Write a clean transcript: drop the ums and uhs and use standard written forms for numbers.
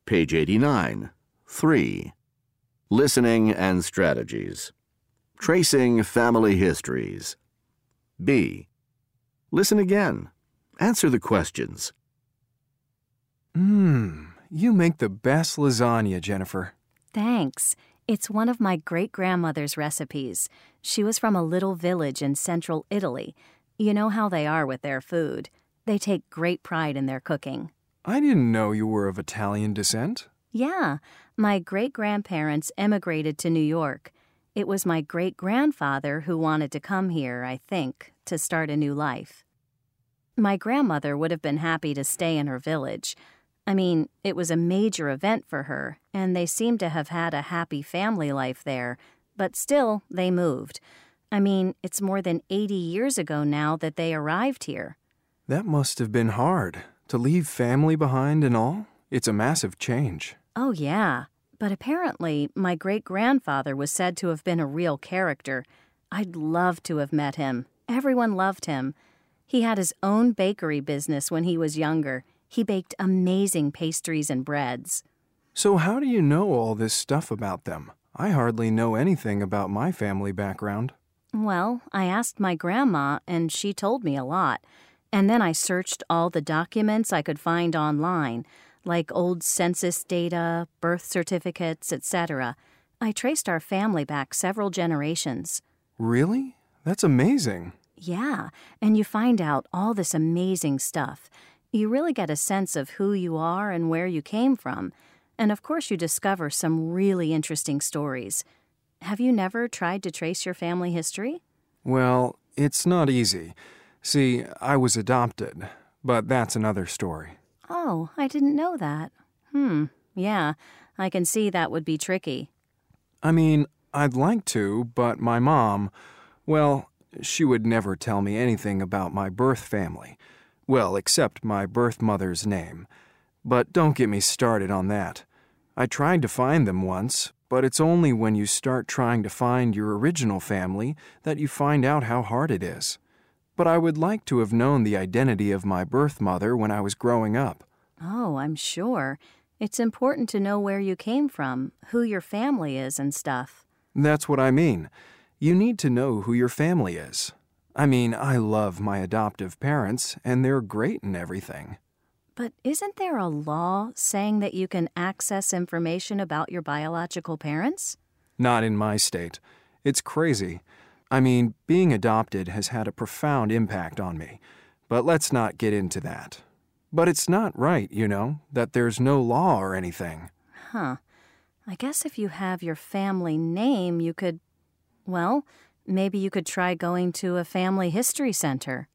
Page 89. 3. Listening and strategies. Tracing family histories. B. Listen again. Answer the questions. You make the best lasagna, Jennifer. Thanks. It's one of my great-grandmother's recipes. She was from a little village in central Italy. You know how they are with their food. They take great pride in their cooking. I didn't know you were of Italian descent. Yeah, my great-grandparents emigrated to New York. It was my great-grandfather who wanted to come here, I think, to start a new life. My grandmother would have been happy to stay in her village. I mean, it was a major event for her, and they seem to have had a happy family life there, but still, they moved. I mean, it's more than 80 years ago now that they arrived here. That must have been hard, to leave family behind and all. It's a massive change. Oh, yeah. But apparently, my great-grandfather was said to have been a real character. I'd love to have met him. Everyone loved him. He had his own bakery business when he was younger. He baked amazing pastries and breads. So how do you know all this stuff about them? I hardly know anything about my family background. Well, I asked my grandma, and she told me a lot. And then I searched all the documents I could find online, like old census data, birth certificates, etc. I traced our family back several generations. Really? That's amazing. Yeah, and you find out all this amazing stuff. You really get a sense of who you are and where you came from. And of course you discover some really interesting stories. Have you never tried to trace your family history? Well, it's not easy. See, I was adopted, but that's another story. Oh, I didn't know that. Yeah, I can see that would be tricky. I mean, I'd like to, but my mom, well, she would never tell me anything about my birth family. Well, except my birth mother's name. But don't get me started on that. I tried to find them once, but it's only when you start trying to find your original family that you find out how hard it is. But I would like to have known the identity of my birth mother when I was growing up. Oh, I'm sure. It's important to know where you came from, who your family is and stuff. That's what I mean. You need to know who your family is. I mean, I love my adoptive parents, and they're great and everything. But isn't there a law saying that you can access information about your biological parents? Not in my state. It's crazy. I mean, being adopted has had a profound impact on me. But let's not get into that. But it's not right, you know, that there's no law or anything. Huh. I guess if you have your family name, you could... Well, maybe you could try going to a family history center.